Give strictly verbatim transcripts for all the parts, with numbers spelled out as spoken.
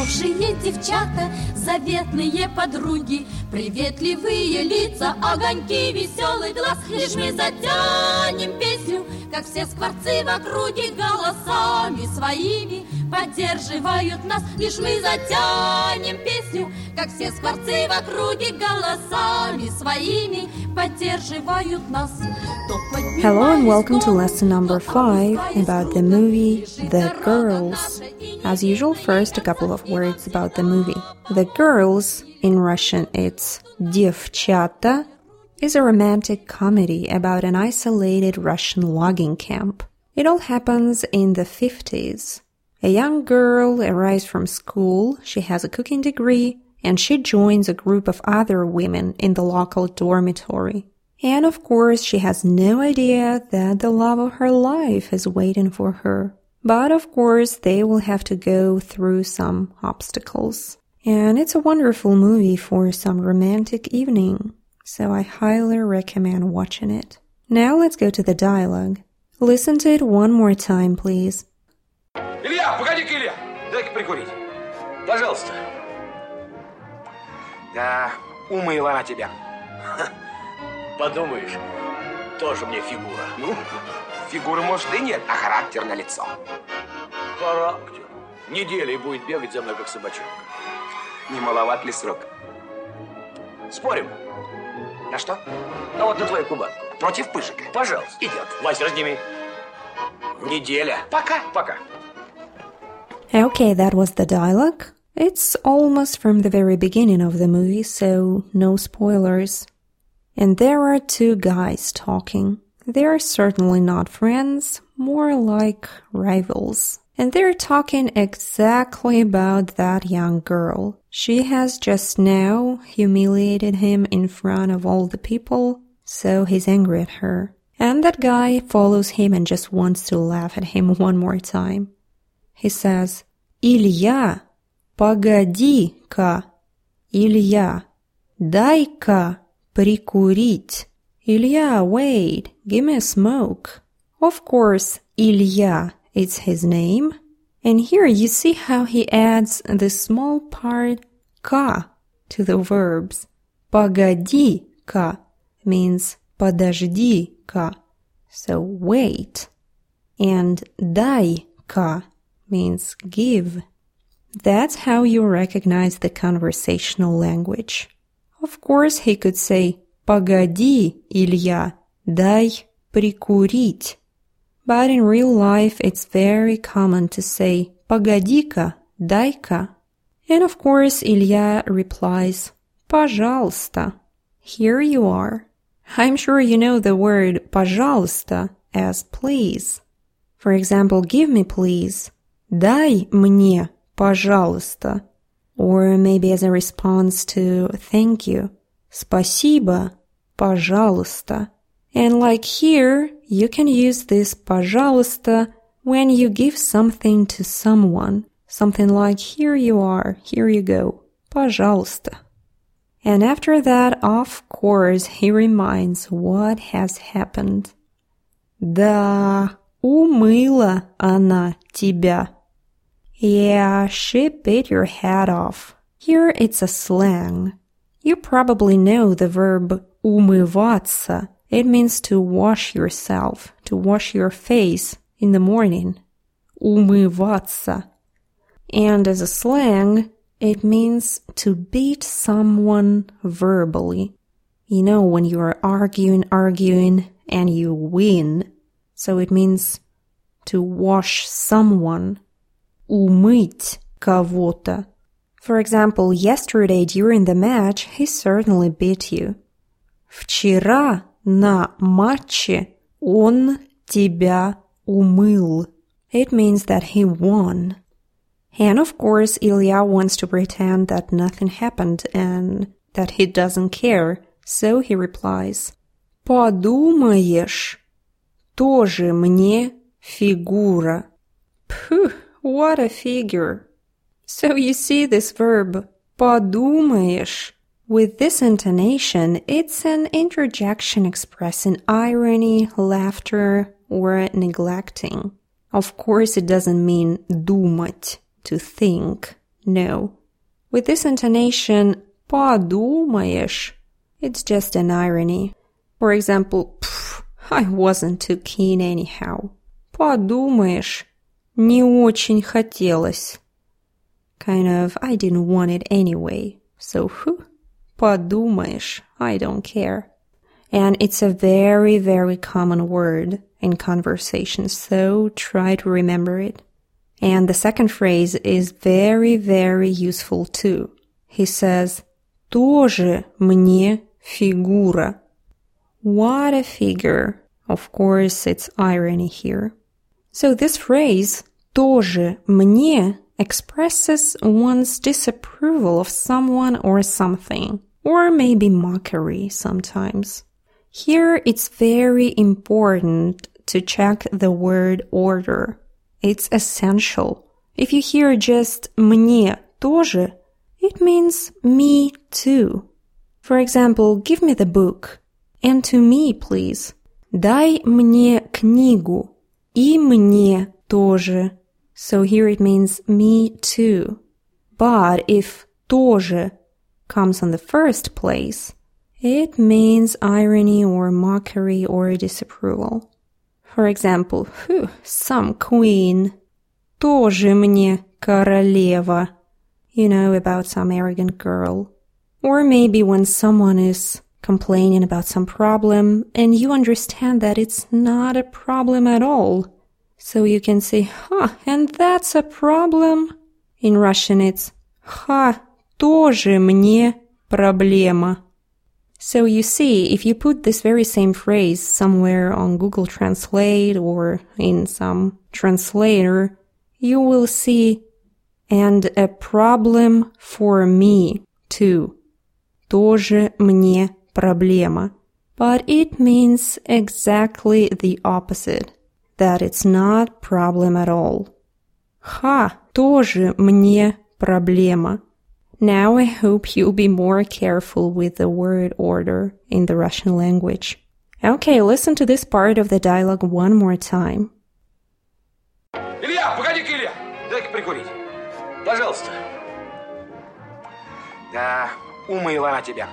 Хорошие девчата, заветные подруги, приветливые лица, огоньки, веселый глаз. Лишь мы затянем песню, как все скворцы в округе, голосами своими поддерживают нас. Лишь мы затянем песню, как все скворцы в округе, голосами своими поддерживают нас. Hello and welcome to lesson number five about the movie The Girls. As usual, first a couple of words about the movie. The Girls, in Russian it's Девчата, is a romantic comedy about an isolated Russian logging camp. It all happens in the fifties. A young girl arrives from school, she has a cooking degree, and she joins a group of other women in the local dormitory. And of course, she has no idea that the love of her life is waiting for her. But of course, they will have to go through some obstacles. And it's a wonderful movie for some romantic evening. So I highly recommend watching it. Now let's go to the dialogue. Listen to it one more time, please. Илья, погоди-ка, Илья, дай-ка прикурить. Пожалуйста. Да, умыла она тебя. Подумаешь, тоже мне фигура. Ну, фигуры, может, и нет, а характер налицо. Характер. Неделей будет бегать за мной, как собачонка. Не маловат ли срок? Спорим? На что? А вот на твою кубанку. Против пышек? Пожалуйста. Идет. Вась, разними. Неделя. Пока. Пока. Okay, that was the dialogue. It's almost from the very beginning of the movie, so no spoilers. And there are two guys talking. They're certainly not friends, more like rivals. And they're talking exactly about that young girl. She has just now humiliated him in front of all the people, so he's angry at her. And that guy follows him and just wants to laugh at him one more time. He says, Илья, погоди-ка, Илья, дай-ка прикурить. Илья, wait, give me a smoke. Of course, Илья is his name. And here you see how he adds the small part ка to the verbs. Погоди-ка means подожди-ка, so wait. And дай-ка means give. That's how you recognize the conversational language. Of course, he could say «Погоди, Илья, дай прикурить». But in real life, it's very common to say «Погоди-ка, дай-ка». And of course, Илья replies «Пожалуйста». Here you are. I'm sure you know the word «пожалуйста» as please. For example, give me please. Дай мне, пожалуйста. Or maybe as a response to thank you. Спасибо, пожалуйста. And like here, you can use this пожалуйста when you give something to someone. Something like here you are, here you go. Пожалуйста. And after that, of course, he reminds what has happened. Да, умыла она тебя. Yeah, she bit your head off. Here it's a slang. You probably know the verb умываться. It means to wash yourself, to wash your face in the morning. Умываться. And as a slang, it means to beat someone verbally. You know, when you are arguing, arguing, and you win. So it means to wash someone. Умыть кого-то. For example, yesterday during the match, he certainly beat you. Вчера на матче он тебя умыл. It means that he won. And of course, Ilya wants to pretend that nothing happened and that he doesn't care. So he replies, Подумаешь, тоже мне фигура. Phew. What a figure. So you see this verb, подумаешь. With this intonation, it's an interjection expressing irony, laughter, or neglecting. Of course, it doesn't mean думать, to think. No. With this intonation, подумаешь, it's just an irony. For example, I wasn't too keen anyhow. Подумаешь, не очень хотелось. Kind of, I didn't want it anyway. So, whew, подумаешь, I don't care. And it's a very, very common word in conversation, so try to remember it. And the second phrase is very, very useful too. He says, тоже мне фигура. What a figure. Of course, it's irony here. So this phrase, тоже мне, expresses one's disapproval of someone or something, or maybe mockery sometimes. Here, it's very important to check the word order. It's essential. If you hear just мне тоже, it means me too. For example, give me the book. And to me, please. Дай мне книгу. И мне тоже. So here it means me too. But if тоже comes on the first place, it means irony or mockery or disapproval. For example, whew, some queen. Тоже мне королева. You know, about some arrogant girl. Or maybe when someone is complaining about some problem and you understand that it's not a problem at all. So you can say, huh, and that's a problem. In Russian it's, ха, тоже мне проблема. So you see, if you put this very same phrase somewhere on Google Translate or in some translator, you will see, and a problem for me too. Тоже мне проблема. But it means exactly the opposite, that it's not problem at all. Ха, тоже мне проблема. Now I hope you'll be more careful with the word order in the Russian language. Okay, listen to this part of the dialogue one more time. Илья, погоди-ка, Илья! Дай-ка прикурить. Пожалуйста. Да, умыла она тебя.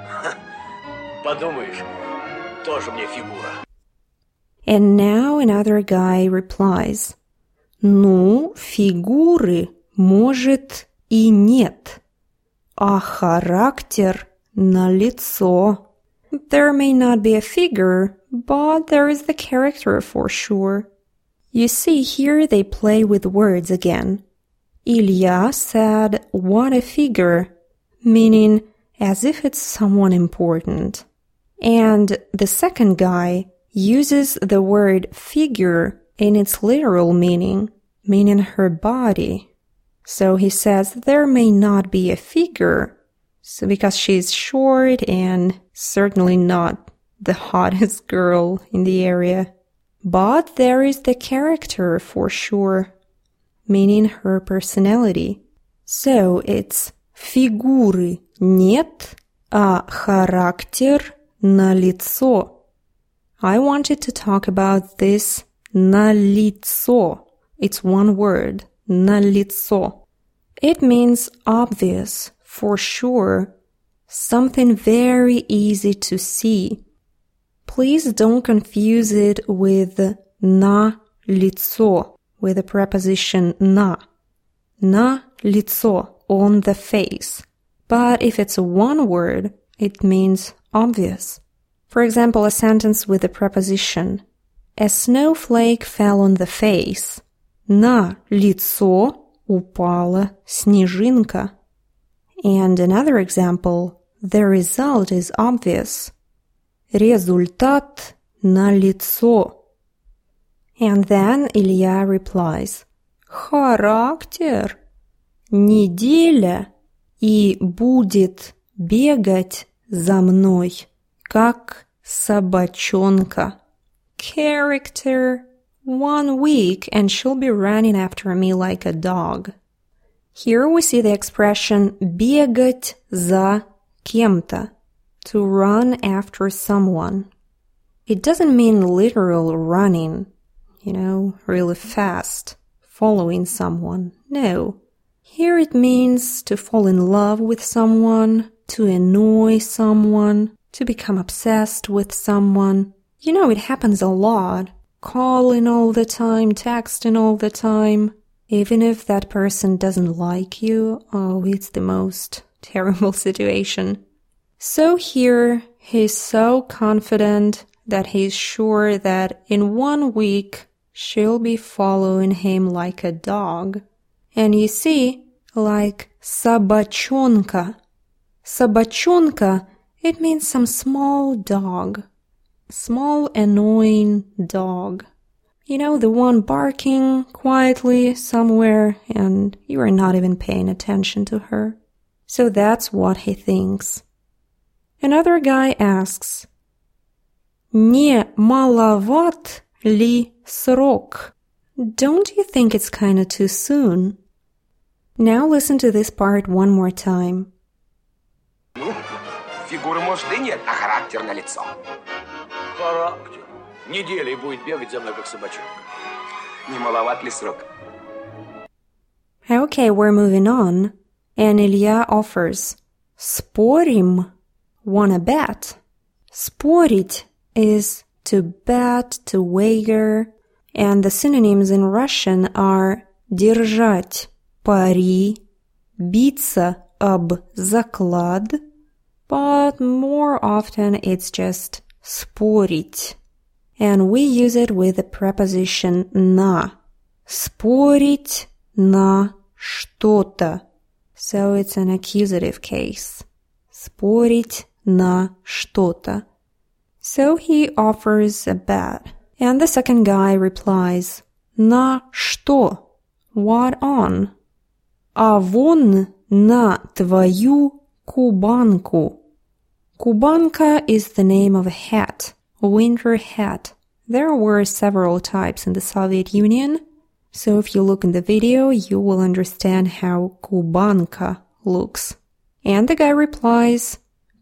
Подумаешь, тоже мне фигура. And now another guy replies, ну, фигуры, может, и нет. А характер налицо. There may not be a figure, but there is the character for sure. You see, here they play with words again. Ilya said, what a figure, meaning as if it's someone important. And the second guy uses the word figure in its literal meaning, meaning her body. So he says there may not be a figure, so because she's short and certainly not the hottest girl in the area. But there is the character for sure, meaning her personality. So it's фигуры нет, а характер налицо. I wanted to talk about this налицо. It's one word. Налицо. It means obvious, for sure, something very easy to see. Please don't confuse it with на лицо, with the preposition на. На лицо, on the face. But if it's one word, it means obvious. For example, a sentence with the preposition a snowflake fell on the face. На лицо упала снежинка. And another example, the result is obvious. Результат налицо. And then Ilya replies, характер. Неделя и будет бегать за мной, как собачонка. Character. One week and she'll be running after me like a dog. Here we see the expression бегать за кем-то, to run after someone. It doesn't mean literal running, you know, really fast, following someone. No. Here it means to fall in love with someone, to annoy someone, to become obsessed with someone. You know, it happens a lot. Calling all the time, texting all the time. Even if that person doesn't like you, oh, it's the most terrible situation. So here, he's so confident that he's sure that in one week, she'll be following him like a dog. And you see, like собачонка. Собачонка, it means some small dog. Small, annoying dog. You know, the one barking quietly somewhere and you are not even paying attention to her. So that's what he thinks. Another guy asks, Не маловат ли срок? Don't you think it's kinda too soon? Now listen to this part one more time. Ну, фигуры, может, и нет, а характер налицо. Характер. Неделей будет бегать за мной, как собачонка. Не маловат ли срок? Okay, we're moving on. And Ilya offers, Спорим? Wanna bet? Спорить is to bet, to wager. And the synonyms in Russian are держать пари, биться об заклад, but more often it's just спорить. And we use it with the preposition на. Спорить на что-то. So it's an accusative case. Спорить на что-то. So he offers a bet. And the second guy replies, На что? What on? А вон на твою кубанку. Kubanka is the name of a hat, a winter hat. There were several types in the Soviet Union, so if you look in the video, you will understand how Kubanka looks. And the guy replies,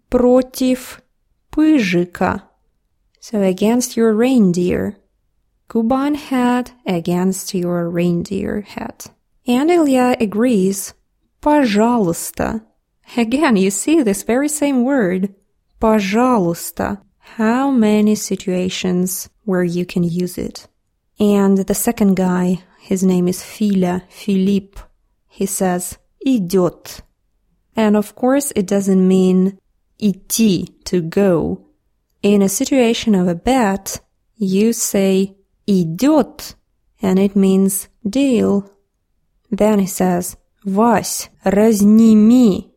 против пыжика. So against your reindeer. Kuban hat against your reindeer hat. And Ilya agrees, пожалуйста. Again, you see this very same word, пожалуйста. How many situations where you can use it? And the second guy, his name is Fila, Philippe. He says, идет. And of course, it doesn't mean идти, to go. In a situation of a bet, you say идет, and it means deal. Then he says, Вась, разними,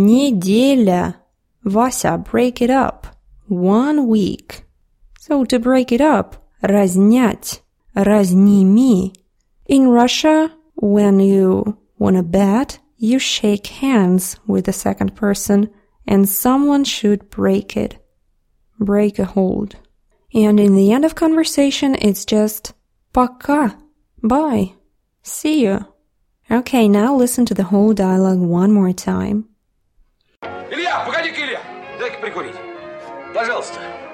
неделя. Вася, break it up. One week. So to break it up, разнять, разними. In Russia, when you want to bet, you shake hands with the second person and someone should break it. Break a hold. And in the end of conversation, it's just пока, bye, see you. Okay, now listen to the whole dialogue one more time. Илья, погоди-ка, Илья, дай-ка прикурить. Пожалуйста.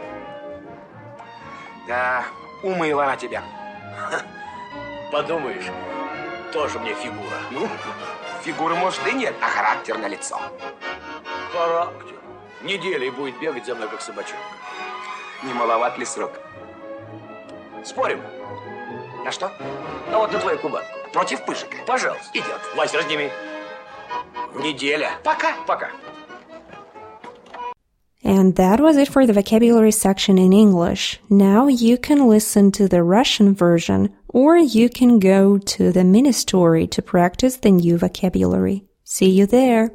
Да, умыла она тебя. Подумаешь, тоже мне фигура. Ну, фигуры, может, и нет, а характер налицо. Характер. Неделей будет бегать за мной, как собачонка. Не маловат ли срок? Спорим? На что? А вот на твою кубанку. Против пыжика. Пожалуйста. Идет. Вася, разними. Неделя. Пока. Пока. And that was it for the vocabulary section in English. Now you can listen to the Russian version, or you can go to the mini story to practice the new vocabulary. See you there!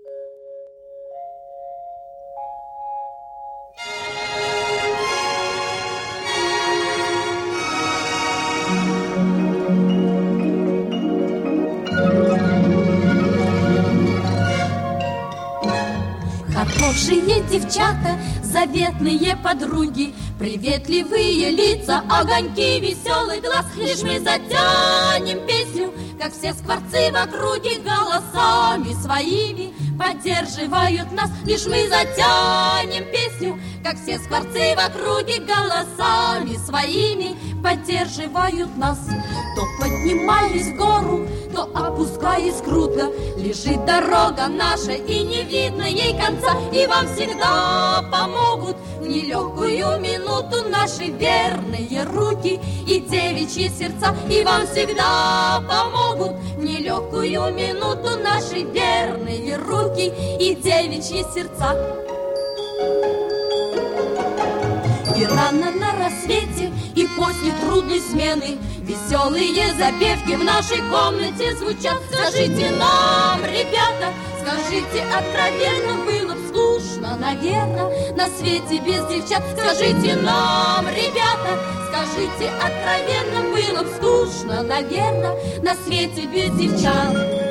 Хорошие девчата, заветные подруги, приветливые лица, огоньки, веселый глаз. Лишь мы затянем песню, как все скворцы в округе, голосами своими поддерживают нас. Лишь мы затянем песню, как все скворцы в округе, голосами своими поддерживают нас. То поднимались в гору, то опускаясь круто, лежит дорога наша, и не видно ей конца. И вам всегда помогут в нелегкую минуту наши верные руки и девичьи сердца. И вам всегда помогут в нелегкую минуту наши верные руки и девичьи сердца. И рано на рассвете, и после трудной смены веселые запевки в нашей комнате звучат. Скажите нам, ребята, скажите откровенно, было б скучно, наверно, на свете без девчат. Скажите нам, ребята, скажите откровенно, было б скучно, наверно, на свете без девчат.